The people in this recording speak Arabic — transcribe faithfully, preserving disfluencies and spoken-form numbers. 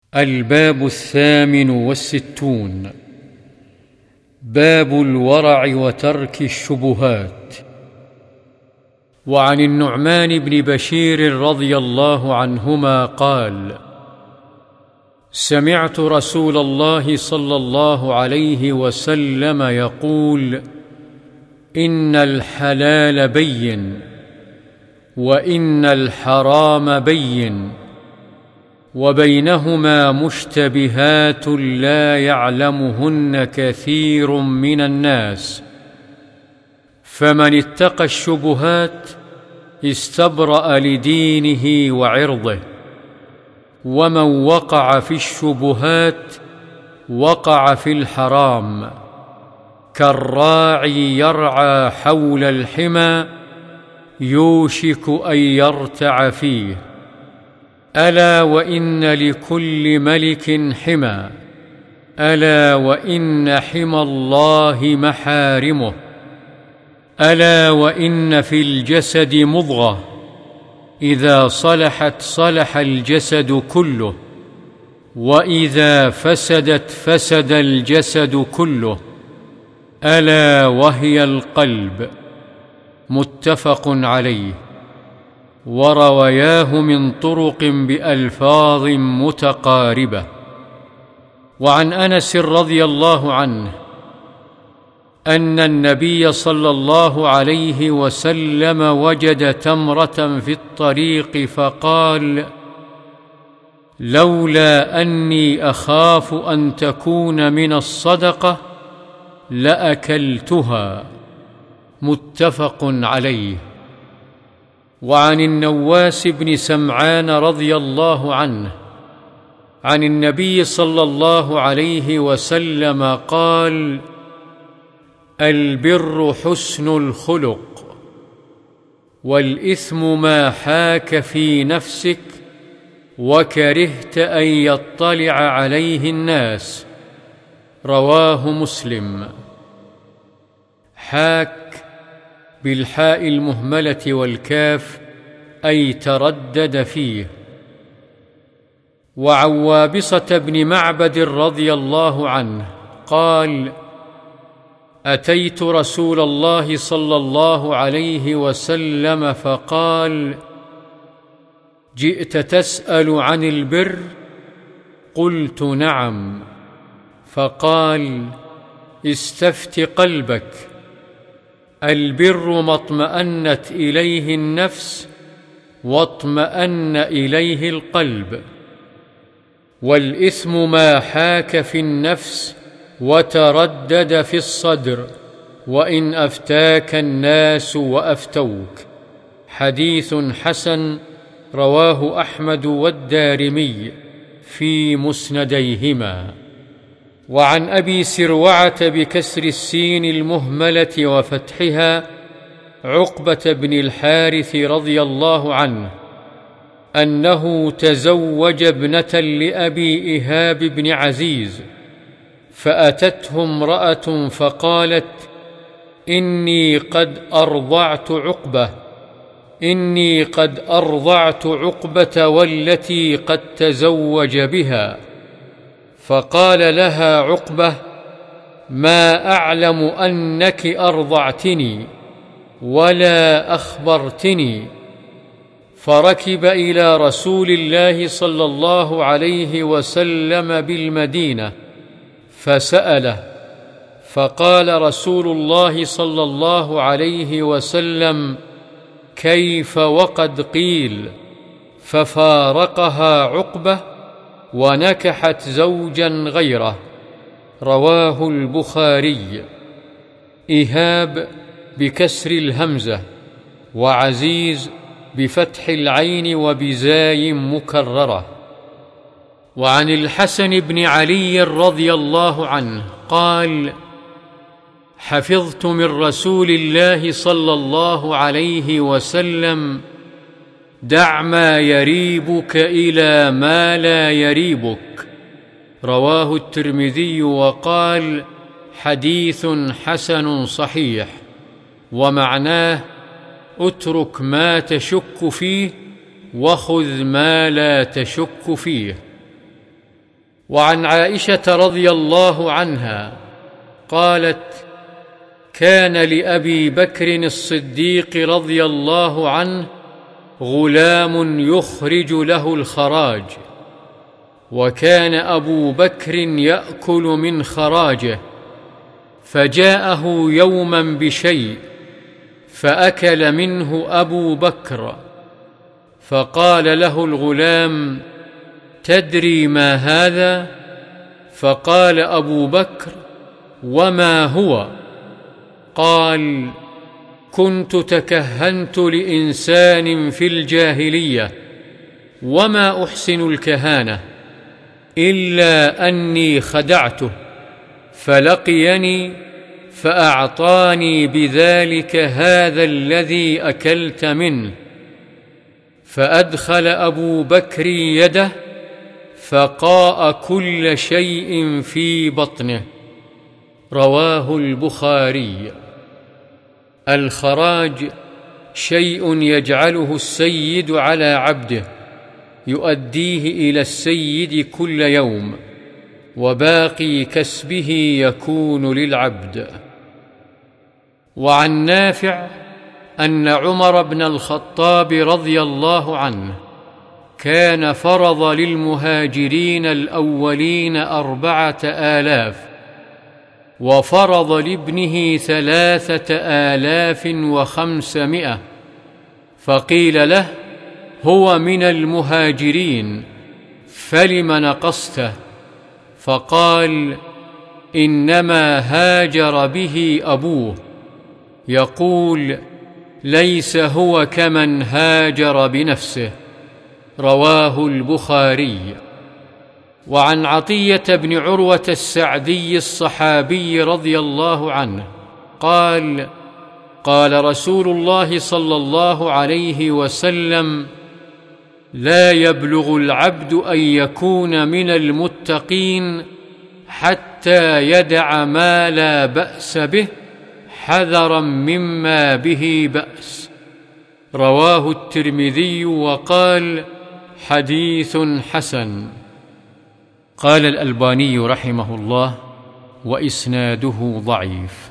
الباب الثامن والستون. باب الورع وترك الشبهات. وعن النعمان بن بشير رضي الله عنهما قال: سمعت رسول الله صلى الله عليه وسلم يقول: إن الحلال بين، وإن الحرام بين، وبينهما مشتبهات لا يعلمهن كثير من الناس، فمن اتقى الشبهات استبرأ لدينه وعرضه، ومن وقع في الشبهات وقع في الحرام، كالراعي يرعى حول الحمى يوشك أن يرتع فيه. ألا وإن لكل ملك حمى، ألا وإن حمى الله محارمه، ألا وإن في الجسد مضغة إذا صلحت صلح الجسد كله، وإذا فسدت فسد الجسد كله، ألا وهي القلب. متفق عليه، ورواياه من طرق بألفاظ متقاربة. وعن أنس رضي الله عنه أن النبي صلى الله عليه وسلم وجد تمرة في الطريق فقال: لولا أني أخاف أن تكون من الصدقة لأكلتها. متفق عليه. وعن النواس بن سمعان رضي الله عنه عن النبي صلى الله عليه وسلم قال: البر حسن الخلق، والإثم ما حاك في نفسك وكرهت أن يطلع عليه الناس. رواه مسلم. حاك بالحاء المهملة والكاف، أي تردد فيه. وعن وابصة بن معبد رضي الله عنه قال: أتيت رسول الله صلى الله عليه وسلم فقال: جئت تسأل عن البر؟ قلت: نعم. فقال: استفت قلبك. البر ما اطمأنت إليه النفس واطمأن إليه القلب، والإثم ما حاك في النفس وتردد في الصدر، وإن أفتاك الناس وأفتوك. حديث حسن، رواه أحمد والدارمي في مسنديهما. وعن أبي سروعة بكسر السين المهملة وفتحها عقبة بن الحارث رضي الله عنه أنه تزوج ابنة لأبي إيهاب بن عزيز، فأتته امرأة فقالت: إني قد أرضعت عقبة إني قد أرضعت عقبة والتي قد تزوج بها. فقال لها عقبة: ما أعلم أنك أرضعتني ولا أخبرتني. فركب إلى رسول الله صلى الله عليه وسلم بالمدينة فسأله، فقال رسول الله صلى الله عليه وسلم: كيف وقد قيل؟ ففارقها عقبة ونكحت زوجا غيره. رواه البخاري. إيهاب بكسر الهمزة، وعزيز بفتح العين وبزاي مكررة. وعن الحسن بن علي رضي الله عنه قال: حفظت من رسول الله صلى الله عليه وسلم: دع ما يريبك إلى ما لا يريبك. رواه الترمذي وقال: حديث حسن صحيح. ومعناه: اترك ما تشك فيه وخذ ما لا تشك فيه. وعن عائشة رضي الله عنها قالت: كان لأبي بكر الصديق رضي الله عنه غلام يخرج له الخراج، وكان أبو بكر يأكل من خراجه، فجاءه يوما بشيء فأكل منه أبو بكر، فقال له الغلام: تدري ما هذا؟ فقال أبو بكر: وما هو؟ قال: كنت تكهنت لإنسان في الجاهلية، وما أحسن الكهانة إلا أني خدعته، فلقيني فأعطاني بذلك هذا الذي أكلت منه. فأدخل أبو بكر يده فقاء كل شيء في بطنه. رواه البخاري. الخراج شيء يجعله السيد على عبده يؤديه إلى السيد كل يوم، وباقي كسبه يكون للعبد. وعن نافع أن عمر بن الخطاب رضي الله عنه كان فرض للمهاجرين الأولين أربعة آلاف، وفرض لابنه ثلاثة آلاف وخمسمائة، فقيل له: هو من المهاجرين فلم نقصته؟ فقال: إنما هاجر به أبوه، يقول: ليس هو كمن هاجر بنفسه. رواه البخاري. وعن عطية بن عروة السعدي الصحابي رضي الله عنه قال: قال رسول الله صلى الله عليه وسلم: لا يبلغ العبد أن يكون من المتقين حتى يدع ما لا بأس به حذرا مما به بأس. رواه الترمذي وقال: حديث حسن. قال الألباني رحمه الله: وإسناده ضعيف.